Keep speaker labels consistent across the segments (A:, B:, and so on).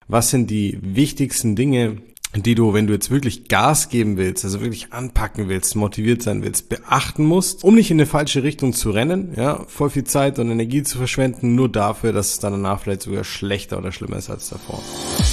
A: was sind die wichtigsten Dinge, die du, wenn du jetzt wirklich Gas geben willst, also wirklich anpacken willst, motiviert sein willst, beachten musst, um nicht in eine falsche Richtung zu rennen, ja, voll viel Zeit und Energie zu verschwenden, nur dafür, dass es dann danach vielleicht sogar schlechter oder schlimmer ist als davor.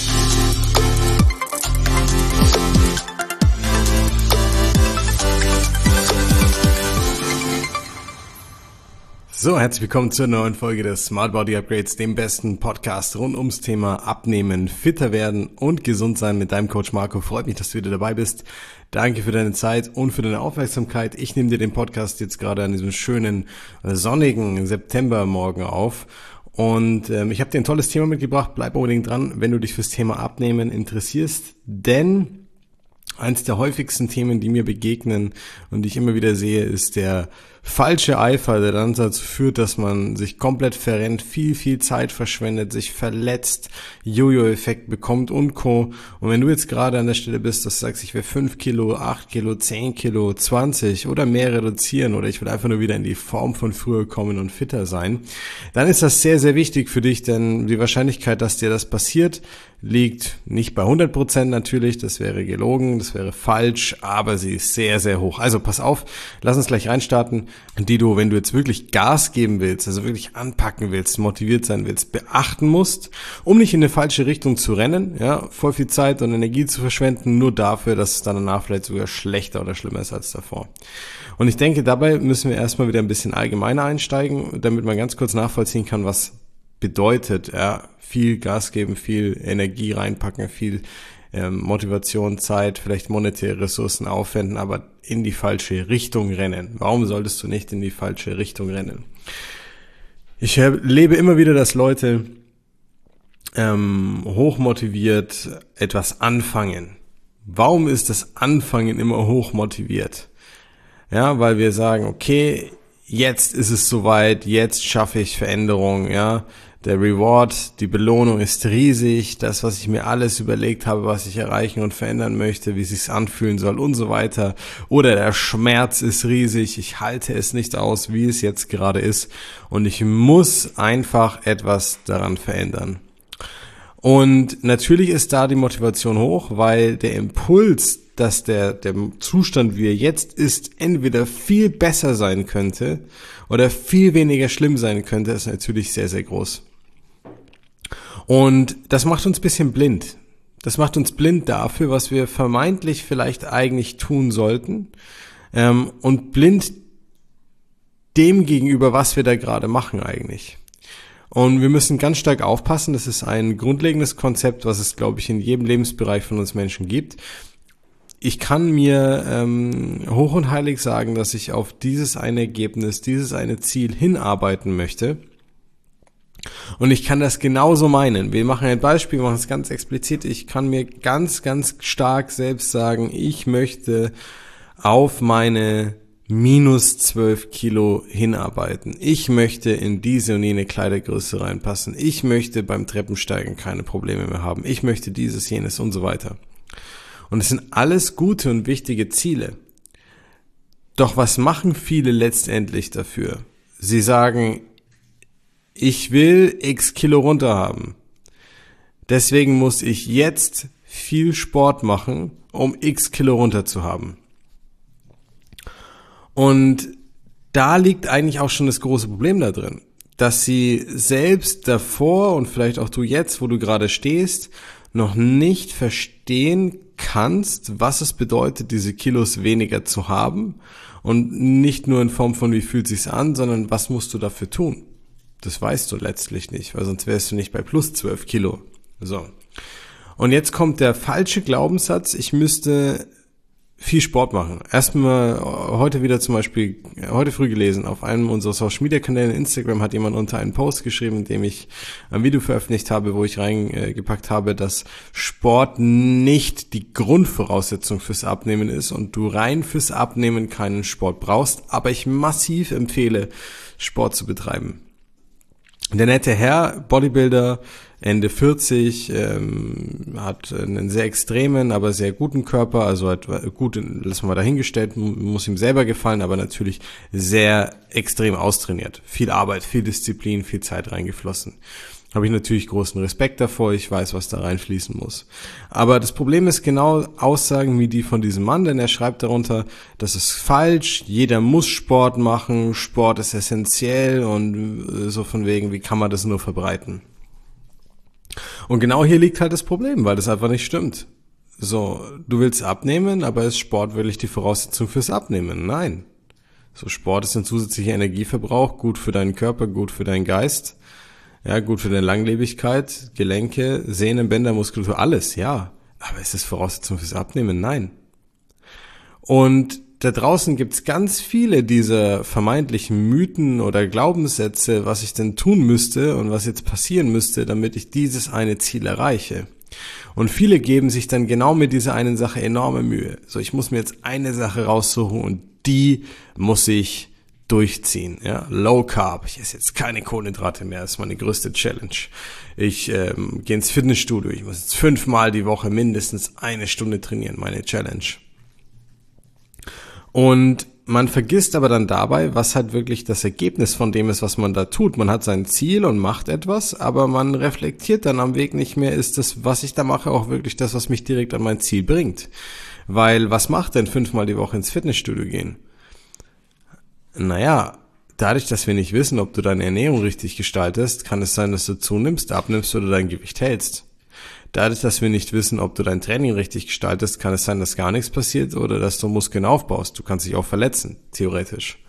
A: So, herzlich willkommen zur neuen Folge des Smart Body Upgrades, dem besten Podcast rund ums Thema Abnehmen, fitter werden und gesund sein mit deinem Coach Marco. Freut mich, dass du wieder dabei bist. Danke für deine Zeit und für deine Aufmerksamkeit. Ich nehme dir den Podcast jetzt gerade an diesem schönen, sonnigen Septembermorgen auf. Und ich habe dir ein tolles Thema mitgebracht. Bleib unbedingt dran, wenn du dich fürs Thema Abnehmen interessierst, denn eins der häufigsten Themen, die mir begegnen und die ich immer wieder sehe, ist der falsche Eifer, der dann dazu führt, dass man sich komplett verrennt, viel Zeit verschwendet, sich verletzt, Jojo-Effekt bekommt und Co. Und wenn du jetzt gerade an der Stelle bist, dass du sagst, ich will 5 Kilo, 8 Kilo, 10 Kilo, 20 oder mehr reduzieren oder ich will einfach nur wieder in die Form von früher kommen und fitter sein, dann ist das sehr, sehr wichtig für dich, denn die Wahrscheinlichkeit, dass dir das passiert, liegt nicht bei 100% natürlich, das wäre gelogen, das wäre falsch, aber sie ist sehr, sehr hoch. Also pass auf, lass uns gleich reinstarten, die du, wenn du jetzt wirklich Gas geben willst, also wirklich anpacken willst, motiviert sein willst, beachten musst, um nicht in eine falsche Richtung zu rennen, ja, voll viel Zeit und Energie zu verschwenden, nur dafür, dass es dann danach vielleicht sogar schlechter oder schlimmer ist als davor. Und ich denke, dabei müssen wir erstmal wieder ein bisschen allgemeiner einsteigen, damit man ganz kurz nachvollziehen kann, was bedeutet, ja, viel Gas geben, viel Energie reinpacken, viel Motivation, Zeit, vielleicht monetäre Ressourcen aufwenden, aber in die falsche Richtung rennen. Warum solltest du nicht in die falsche Richtung rennen? Ich erlebe immer wieder, dass Leute hochmotiviert etwas anfangen. Warum ist das Anfangen immer hochmotiviert? Ja, weil wir sagen, okay, jetzt ist es soweit, jetzt schaffe ich Veränderung, ja. Der Reward, die Belohnung ist riesig, das, was ich mir alles überlegt habe, was ich erreichen und verändern möchte, wie es sich anfühlen soll und so weiter. Oder der Schmerz ist riesig, ich halte es nicht aus, wie es jetzt gerade ist und ich muss einfach etwas daran verändern. Und natürlich ist da die Motivation hoch, weil der Impuls, dass der Zustand, wie er jetzt ist, entweder viel besser sein könnte oder viel weniger schlimm sein könnte, ist natürlich sehr, sehr groß. Und das macht uns ein bisschen blind. Das macht uns blind dafür, was wir vermeintlich vielleicht eigentlich tun sollten, und blind dem gegenüber, was wir da gerade machen eigentlich. Und wir müssen ganz stark aufpassen, das ist ein grundlegendes Konzept, was es, glaube ich, in jedem Lebensbereich von uns Menschen gibt. Ich kann mir hoch und heilig sagen, dass ich auf dieses eine Ergebnis, dieses eine Ziel hinarbeiten möchte. Und ich kann das genauso meinen. Wir machen ein Beispiel, wir machen es ganz explizit. Ich kann mir ganz stark selbst sagen, ich möchte auf meine minus 12 Kilo hinarbeiten. Ich möchte in diese und jene Kleidergröße reinpassen. Ich möchte beim Treppensteigen keine Probleme mehr haben. Ich möchte dieses, jenes und so weiter. Und es sind alles gute und wichtige Ziele. Doch was machen viele letztendlich dafür? Sie sagen, ich will x Kilo runter haben. Deswegen muss ich jetzt viel Sport machen, um x Kilo runter zu haben. Und da liegt eigentlich auch schon das große Problem da drin, dass sie selbst davor und vielleicht auch du jetzt, wo du gerade stehst, noch nicht verstehen kannst, was es bedeutet, diese Kilos weniger zu haben und nicht nur in Form von wie fühlt sich's an, sondern was musst du dafür tun? Das weißt du letztlich nicht, weil sonst wärst du nicht bei plus 12 Kilo. So. Und jetzt kommt der falsche Glaubenssatz, ich müsste viel Sport machen. Erstmal heute wieder zum Beispiel, heute früh gelesen, auf einem unserer Social Media Kanäle, Instagram, hat jemand unter einen Post geschrieben, in dem ich ein Video veröffentlicht habe, wo ich reingepackt habe, dass Sport nicht die Grundvoraussetzung fürs Abnehmen ist und du rein fürs Abnehmen keinen Sport brauchst, aber ich massiv empfehle, Sport zu betreiben. Der nette Herr, Bodybuilder, Ende 40, hat einen sehr extremen, aber sehr guten Körper, also hat gut, lassen wir mal dahingestellt, muss ihm selber gefallen, aber natürlich sehr extrem austrainiert. Viel Arbeit, viel Disziplin, viel Zeit reingeflossen. habe ich natürlich großen Respekt davor, ich weiß, was da reinfließen muss. Aber das Problem ist genau Aussagen wie die von diesem Mann, denn er schreibt darunter, das ist falsch, jeder muss Sport machen, Sport ist essentiell und so von wegen, wie kann man das nur verbreiten? Und genau hier liegt halt das Problem, weil das einfach nicht stimmt. So, du willst abnehmen, aber ist Sport wirklich die Voraussetzung fürs Abnehmen? Nein. So, Sport ist ein zusätzlicher Energieverbrauch, gut für deinen Körper, gut für deinen Geist, ja, gut für deine Langlebigkeit, Gelenke, Sehnen, Bänder, Muskulatur, alles, ja. Aber ist es Voraussetzung fürs Abnehmen? Nein. Und da draußen gibt's ganz viele dieser vermeintlichen Mythen oder Glaubenssätze, was ich denn tun müsste und was jetzt passieren müsste, damit ich dieses eine Ziel erreiche. Und viele geben sich dann genau mit dieser einen Sache enorme Mühe. So, ich muss mir jetzt eine Sache raussuchen und die muss ich durchziehen. Ja, Low Carb. Ich esse jetzt keine Kohlenhydrate mehr. Das ist meine größte Challenge. Ich gehe ins Fitnessstudio. Ich muss jetzt 5-mal die Woche mindestens 1 Stunde trainieren. Meine Challenge. Und man vergisst aber dann dabei, was halt wirklich das Ergebnis von dem ist, was man da tut. Man hat sein Ziel und macht etwas, aber man reflektiert dann am Weg nicht mehr, ist das, was ich da mache, auch wirklich das, was mich direkt an mein Ziel bringt. Weil, was macht denn 5-mal die Woche ins Fitnessstudio gehen? Naja, dadurch, dass wir nicht wissen, ob du deine Ernährung richtig gestaltest, kann es sein, dass du zunimmst, abnimmst oder dein Gewicht hältst. Dadurch, dass wir nicht wissen, ob du dein Training richtig gestaltest, kann es sein, dass gar nichts passiert oder dass du Muskeln aufbaust. Du kannst dich auch verletzen, theoretisch.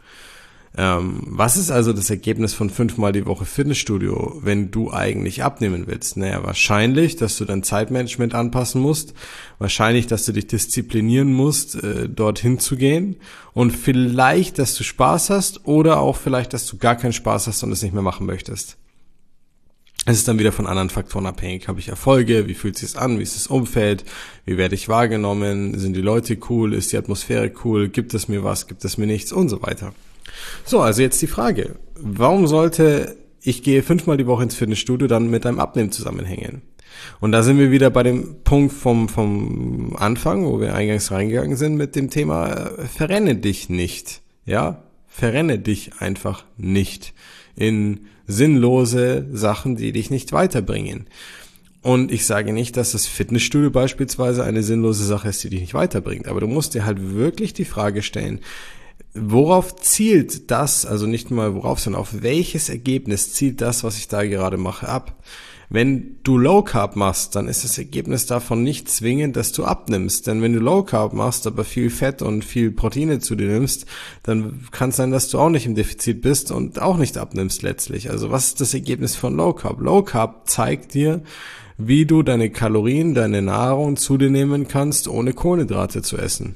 A: Was ist also das Ergebnis von 5-mal die Woche Fitnessstudio, wenn du eigentlich abnehmen willst? Naja, wahrscheinlich, dass du dein Zeitmanagement anpassen musst. Wahrscheinlich, dass du dich disziplinieren musst, dorthin zu gehen. Und vielleicht, dass du Spaß hast oder auch vielleicht, dass du gar keinen Spaß hast und es nicht mehr machen möchtest. Es ist dann wieder von anderen Faktoren abhängig. Habe ich Erfolge? Wie fühlt es sich an? Wie ist das Umfeld? Wie werde ich wahrgenommen? Sind die Leute cool? Ist die Atmosphäre cool? Gibt es mir was? Gibt es mir nichts? Und so weiter. So, also jetzt die Frage. Warum sollte ich gehe 5-mal die Woche ins Fitnessstudio dann mit einem Abnehmen zusammenhängen? Und da sind wir wieder bei dem Punkt vom Anfang, wo wir eingangs reingegangen sind mit dem Thema, verrenne dich nicht. Ja, verrenne dich einfach nicht in sinnlose Sachen, die dich nicht weiterbringen. Und ich sage nicht, dass das Fitnessstudio beispielsweise eine sinnlose Sache ist, die dich nicht weiterbringt. Aber du musst dir halt wirklich die Frage stellen, worauf zielt das, also nicht mal worauf, sondern auf welches Ergebnis zielt das, was ich da gerade mache, ab? Wenn du Low Carb machst, dann ist das Ergebnis davon nicht zwingend, dass du abnimmst. Denn wenn du Low Carb machst, aber viel Fett und viel Proteine zu dir nimmst, dann kann es sein, dass du auch nicht im Defizit bist und auch nicht abnimmst letztlich. Also was ist das Ergebnis von Low Carb? Low Carb zeigt dir, wie du deine Kalorien, deine Nahrung zu dir nehmen kannst, ohne Kohlenhydrate zu essen.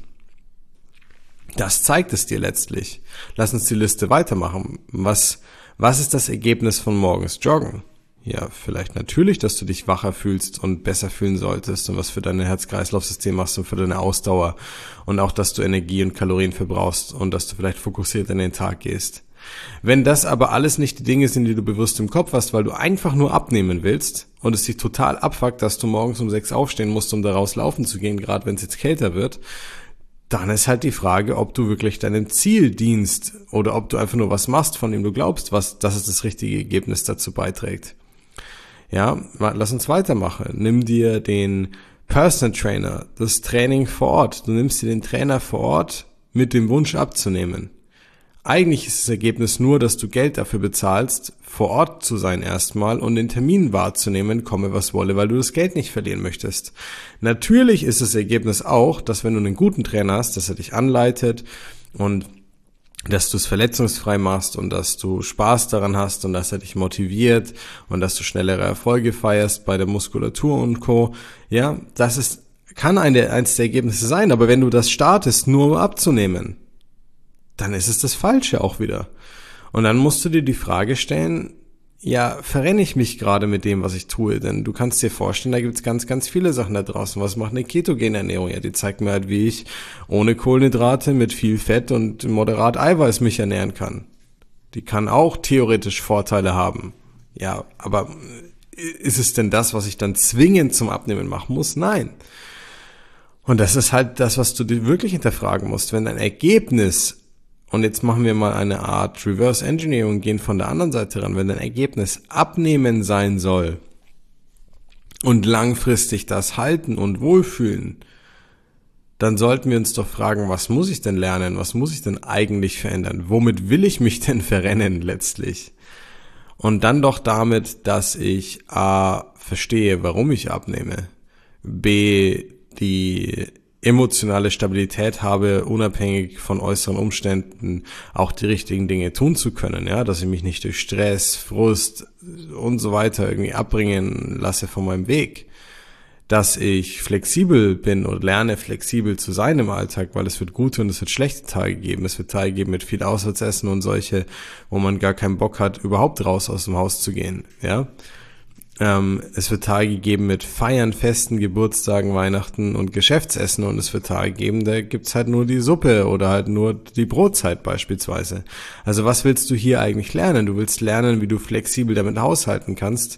A: Das zeigt es dir letztlich. Lass uns die Liste weitermachen. Was ist das Ergebnis von morgens Joggen? Ja, vielleicht natürlich, dass du dich wacher fühlst und besser fühlen solltest und was für dein Herz-Kreislauf-System machst und für deine Ausdauer und auch, dass du Energie und Kalorien verbrauchst und dass du vielleicht fokussiert in den Tag gehst. Wenn das aber alles nicht die Dinge sind, die du bewusst im Kopf hast, weil du einfach nur abnehmen willst und es dich total abfuckt, dass du morgens um 6 aufstehen musst, um daraus laufen zu gehen, gerade wenn es jetzt kälter wird, dann ist halt die Frage, ob du wirklich deinem Ziel dienst oder ob du einfach nur was machst, von dem du glaubst, dass es das richtige Ergebnis dazu beiträgt. Ja, lass uns weitermachen. Nimm dir den Personal Trainer, das Training vor Ort. Du nimmst dir den Trainer vor Ort mit dem Wunsch abzunehmen. Eigentlich ist das Ergebnis nur, dass du Geld dafür bezahlst, vor Ort zu sein erstmal und den Termin wahrzunehmen, komme was wolle, weil du das Geld nicht verlieren möchtest. Natürlich ist das Ergebnis auch, dass wenn du einen guten Trainer hast, dass er dich anleitet und dass du es verletzungsfrei machst und dass du Spaß daran hast und dass er dich motiviert und dass du schnellere Erfolge feierst bei der Muskulatur und Co. Ja, kann eins der Ergebnisse sein, aber wenn du das startest, nur um abzunehmen, dann ist es das Falsche auch wieder. Und dann musst du dir die Frage stellen, ja, verrenne ich mich gerade mit dem, was ich tue? Denn du kannst dir vorstellen, da gibt's ganz, ganz viele Sachen da draußen. Was macht eine ketogene Ernährung? Ja, die zeigt mir halt, wie ich ohne Kohlenhydrate mit viel Fett und moderat Eiweiß mich ernähren kann. Die kann auch theoretisch Vorteile haben. Ja, aber ist es denn das, was ich dann zwingend zum Abnehmen machen muss? Nein. Und das ist halt das, was du dir wirklich hinterfragen musst. Wenn dein Ergebnis und jetzt machen wir mal eine Art Reverse Engineering und gehen von der anderen Seite ran, wenn dein Ergebnis abnehmen sein soll und langfristig das halten und wohlfühlen, dann sollten wir uns doch fragen, was muss ich denn lernen? Was muss ich denn eigentlich verändern? Womit will ich mich denn verrennen letztlich? Und dann doch damit, dass ich A, verstehe, warum ich abnehme, B, die emotionale Stabilität habe, unabhängig von äußeren Umständen auch die richtigen Dinge tun zu können, ja, dass ich mich nicht durch Stress, Frust und so weiter irgendwie abbringen lasse von meinem Weg. Dass ich flexibel bin und lerne, flexibel zu sein im Alltag, weil es wird gute und es wird schlechte Tage geben. Es wird Tage geben mit viel Auswärtsessen und solche, wo man gar keinen Bock hat, überhaupt raus aus dem Haus zu gehen. Ja, es wird Tage geben mit Feiern, Festen, Geburtstagen, Weihnachten und Geschäftsessen und es wird Tage geben, da gibt's halt nur die Suppe oder halt nur die Brotzeit beispielsweise. Also was willst du hier eigentlich lernen? Du willst lernen, wie du flexibel damit haushalten kannst.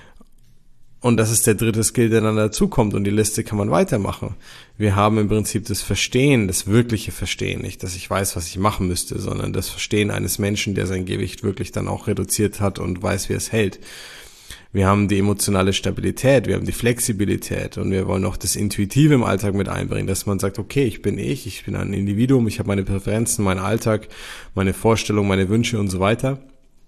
A: Und das ist der dritte Skill, der dann dazukommt und die Liste kann man weitermachen. Wir haben im Prinzip das Verstehen, das wirkliche Verstehen, nicht, dass ich weiß, was ich machen müsste, sondern das Verstehen eines Menschen, der sein Gewicht wirklich dann auch reduziert hat und weiß, wie es hält. Wir haben die emotionale Stabilität, wir haben die Flexibilität und wir wollen auch das Intuitive im Alltag mit einbringen, dass man sagt, okay, ich bin ein Individuum, ich habe meine Präferenzen, meinen Alltag, meine Vorstellungen, meine Wünsche und so weiter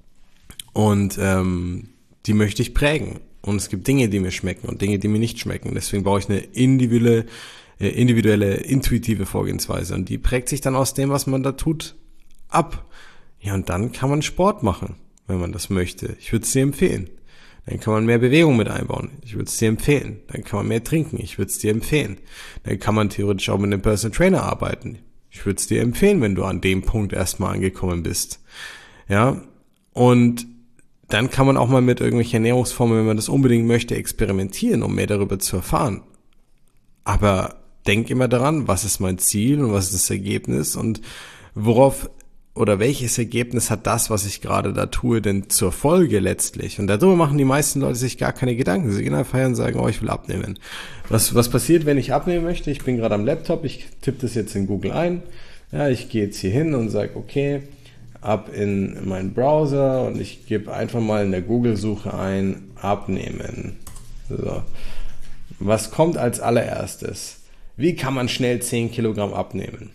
A: und die möchte ich prägen. Und es gibt Dinge, die mir schmecken und Dinge, die mir nicht schmecken. Deswegen brauche ich eine individuelle, intuitive Vorgehensweise. Und die prägt sich dann aus dem, was man da tut, ab. Ja, und dann kann man Sport machen, wenn man das möchte. Ich würde es dir empfehlen. Dann kann man mehr Bewegung mit einbauen. Ich würde es dir empfehlen. Dann kann man mehr trinken. Ich würde es dir empfehlen. Dann kann man theoretisch auch mit einem Personal Trainer arbeiten. Ich würde es dir empfehlen, wenn du an dem Punkt erstmal angekommen bist. Ja, und dann kann man auch mal mit irgendwelchen Ernährungsformen, wenn man das unbedingt möchte, experimentieren, um mehr darüber zu erfahren. Aber denk immer daran, was ist mein Ziel und was ist das Ergebnis und worauf oder welches Ergebnis hat das, was ich gerade da tue, denn zur Folge letztlich? Und darüber machen die meisten Leute sich gar keine Gedanken. Sie gehen einfach her und sagen, oh, ich will abnehmen. Was passiert, wenn ich abnehmen möchte? Ich bin gerade am Laptop, ich tippe das jetzt in Google ein. Ja, ich gehe jetzt hier hin und sage, okay, ab in meinen Browser und ich gebe einfach mal in der Google-Suche ein, abnehmen. So. Was kommt als allererstes? Wie kann man schnell 10 Kilogramm abnehmen?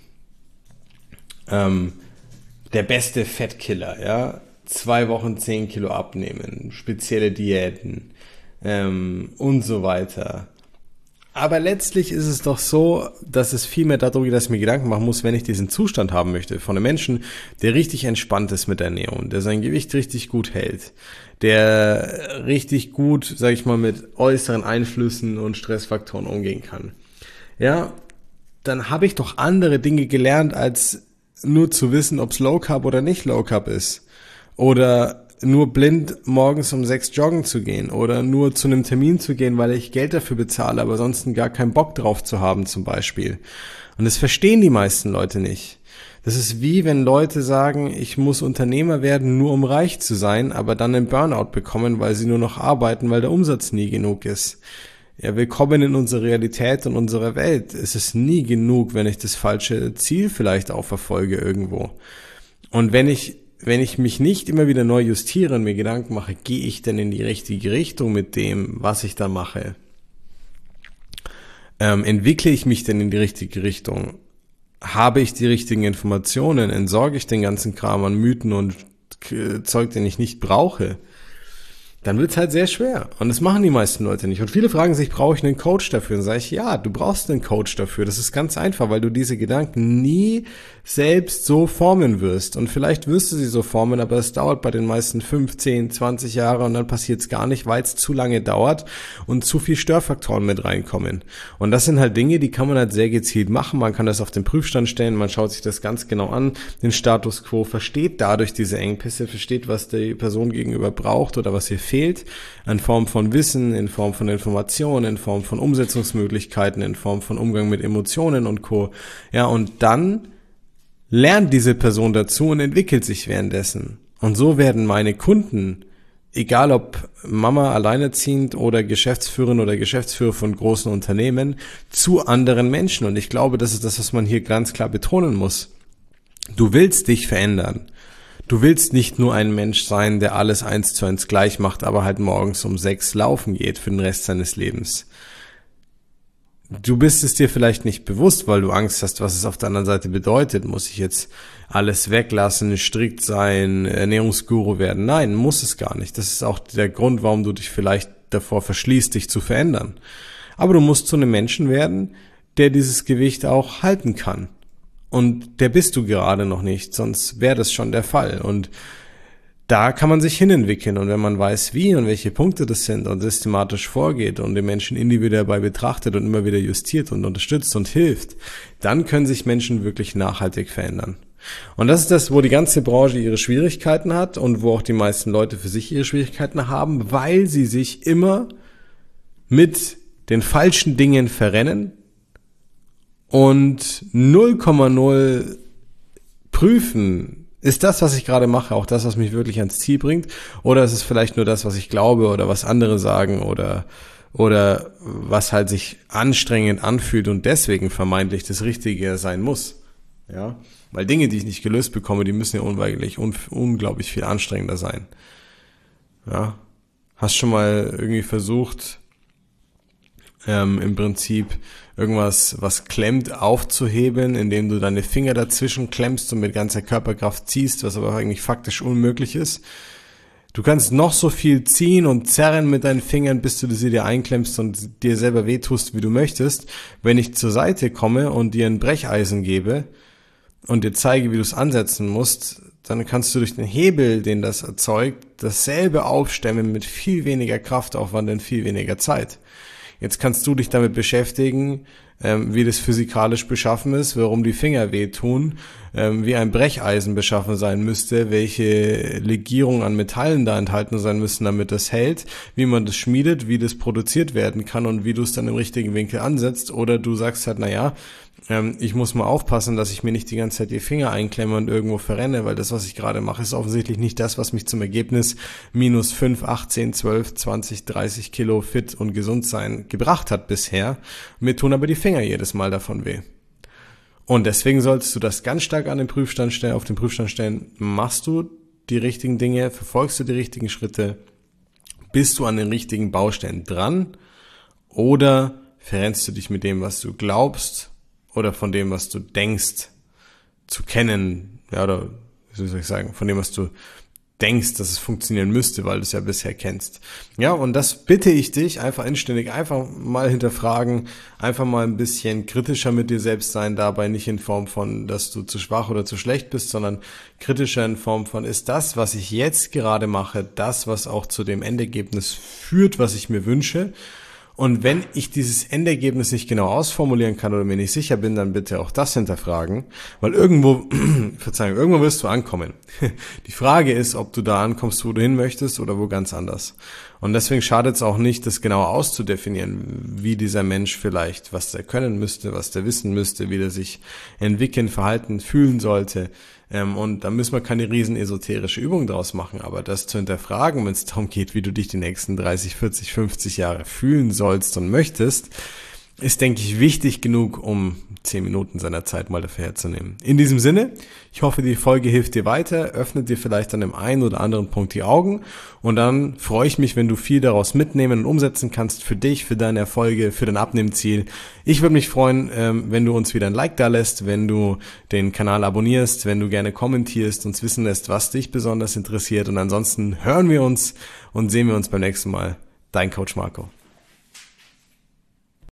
A: Der beste Fettkiller, ja? 2 Wochen 10 Kilo abnehmen, spezielle Diäten und so weiter. Aber letztlich ist es doch so, dass es viel mehr darum geht, dass ich mir Gedanken machen muss, wenn ich diesen Zustand haben möchte von einem Menschen, der richtig entspannt ist mit der Ernährung, der sein Gewicht richtig gut hält, der richtig gut, sag ich mal, mit äußeren Einflüssen und Stressfaktoren umgehen kann. Ja, dann habe ich doch andere Dinge gelernt, als nur zu wissen, ob es Low Carb oder nicht Low Carb ist. Oder nur blind morgens um 6 joggen zu gehen oder nur zu einem Termin zu gehen, weil ich Geld dafür bezahle, aber sonst gar keinen Bock drauf zu haben zum Beispiel. Und das verstehen die meisten Leute nicht. Das ist wie wenn Leute sagen, ich muss Unternehmer werden, nur um reich zu sein, aber dann einen Burnout bekommen, weil sie nur noch arbeiten, weil der Umsatz nie genug ist. Ja, willkommen in unserer Realität und unserer Welt. Es ist nie genug, wenn ich das falsche Ziel vielleicht auch verfolge irgendwo. Und wenn ich mich nicht immer wieder neu justiere und mir Gedanken mache, gehe ich denn in die richtige Richtung mit dem, was ich da mache? Entwickle ich mich denn in die richtige Richtung? Habe ich die richtigen Informationen? Entsorge ich den ganzen Kram an Mythen und Zeug, den ich nicht brauche? Dann wird's halt sehr schwer. Und das machen die meisten Leute nicht. Und viele fragen sich, brauche ich einen Coach dafür? Und sage ich, ja, du brauchst einen Coach dafür. Das ist ganz einfach, weil du diese Gedanken nie selbst so formen wirst. Und vielleicht wirst du sie so formen, aber es dauert bei den meisten 15, 20 Jahre und dann passiert's gar nicht, weil es zu lange dauert und zu viel Störfaktoren mit reinkommen. Und das sind halt Dinge, die kann man halt sehr gezielt machen. Man kann das auf den Prüfstand stellen, man schaut sich das ganz genau an, den Status quo, versteht dadurch diese Engpässe, versteht, was die Person gegenüber braucht oder was ihr fehlt, in Form von Wissen, in Form von Informationen, in Form von Umsetzungsmöglichkeiten, in Form von Umgang mit Emotionen und Co. Ja, und dann lernt diese Person dazu und entwickelt sich währenddessen. Und so werden meine Kunden, egal ob Mama alleinerziehend oder Geschäftsführerin oder Geschäftsführer von großen Unternehmen, zu anderen Menschen. Und ich glaube, das ist das, was man hier ganz klar betonen muss. Du willst dich verändern. Du willst nicht nur ein Mensch sein, der alles 1:1 gleich macht, aber halt morgens um 6 laufen geht für den Rest seines Lebens. Du bist es dir vielleicht nicht bewusst, weil du Angst hast, was es auf der anderen Seite bedeutet. Muss ich jetzt alles weglassen, strikt sein, Ernährungsguru werden? Nein, muss es gar nicht. Das ist auch der Grund, warum du dich vielleicht davor verschließt, dich zu verändern. Aber du musst zu einem Menschen werden, der dieses Gewicht auch halten kann. Und der bist du gerade noch nicht, sonst wäre das schon der Fall. Und da kann man sich hinentwickeln. Und wenn man weiß, wie und welche Punkte das sind und systematisch vorgeht und den Menschen individuell dabei betrachtet und immer wieder justiert und unterstützt und hilft, dann können sich Menschen wirklich nachhaltig verändern. Und das ist das, wo die ganze Branche ihre Schwierigkeiten hat und wo auch die meisten Leute für sich ihre Schwierigkeiten haben, weil sie sich immer mit den falschen Dingen verrennen und 0,0 prüfen, ist das, was ich gerade mache, auch das, was mich wirklich ans Ziel bringt, oder ist es vielleicht nur das, was ich glaube oder was andere sagen oder was halt sich anstrengend anfühlt und deswegen vermeintlich das Richtige sein muss. Ja, weil Dinge, die ich nicht gelöst bekomme, die müssen ja unweigerlich unglaublich viel anstrengender sein. Ja, hast schon mal irgendwie versucht, im Prinzip irgendwas, was klemmt, aufzuheben, indem du deine Finger dazwischen klemmst und mit ganzer Körperkraft ziehst, was aber eigentlich faktisch unmöglich ist. Du kannst noch so viel ziehen und zerren mit deinen Fingern, bis du sie dir einklemmst und dir selber wehtust, wie du möchtest. Wenn ich zur Seite komme und dir ein Brecheisen gebe und dir zeige, wie du es ansetzen musst, dann kannst du durch den Hebel, den das erzeugt, dasselbe aufstemmen mit viel weniger Kraftaufwand in viel weniger Zeit. Jetzt kannst du dich damit beschäftigen, wie das physikalisch beschaffen ist, warum die Finger wehtun, wie ein Brecheisen beschaffen sein müsste, welche Legierungen an Metallen da enthalten sein müssen, damit das hält, wie man das schmiedet, wie das produziert werden kann und wie du es dann im richtigen Winkel ansetzt. Oder du sagst halt, ich muss mal aufpassen, dass ich mir nicht die ganze Zeit die Finger einklemme und irgendwo verrenne, weil das, was ich gerade mache, ist offensichtlich nicht das, was mich zum Ergebnis -5, 8, 10, 12, 20, 30 Kilo fit und gesund sein gebracht hat bisher. Mir tun aber die Finger jedes Mal davon weh. Und deswegen solltest du das ganz stark auf den Prüfstand stellen. Machst du die richtigen Dinge? Verfolgst du die richtigen Schritte? Bist du an den richtigen Baustellen dran? Oder verrennst du dich mit dem, was du glaubst? Oder von dem, was du denkst, zu kennen, ja, oder, wie soll ich sagen, von dem, was du denkst, dass es funktionieren müsste, weil du es ja bisher kennst. Ja, und das bitte ich dich, einfach inständig, einfach mal hinterfragen, einfach mal ein bisschen kritischer mit dir selbst sein, dabei nicht in Form von, dass du zu schwach oder zu schlecht bist, sondern kritischer in Form von, ist das, was ich jetzt gerade mache, das, was auch zu dem Endergebnis führt, was ich mir wünsche? Und wenn ich dieses Endergebnis nicht genau ausformulieren kann oder mir nicht sicher bin, dann bitte auch das hinterfragen, weil irgendwo wirst du ankommen. Die Frage ist, ob du da ankommst, wo du hin möchtest oder wo ganz anders. Und deswegen schadet es auch nicht, das genau auszudefinieren, wie dieser Mensch vielleicht, was der können müsste, was der wissen müsste, wie der sich entwickeln, verhalten, fühlen sollte. Und da müssen wir keine riesen esoterische Übung draus machen, aber das zu hinterfragen, wenn es darum geht, wie du dich die nächsten 30, 40, 50 Jahre fühlen sollst und möchtest, ist, denke ich, wichtig genug, um 10 Minuten seiner Zeit mal dafür herzunehmen. In diesem Sinne, ich hoffe, die Folge hilft dir weiter, öffnet dir vielleicht an dem einen oder anderen Punkt die Augen und dann freue ich mich, wenn du viel daraus mitnehmen und umsetzen kannst für dich, für deine Erfolge, für dein Abnehmziel. Ich würde mich freuen, wenn du uns wieder ein Like da lässt, wenn du den Kanal abonnierst, wenn du gerne kommentierst, uns wissen lässt, was dich besonders interessiert und ansonsten hören wir uns und sehen wir uns beim nächsten Mal. Dein Coach Marco.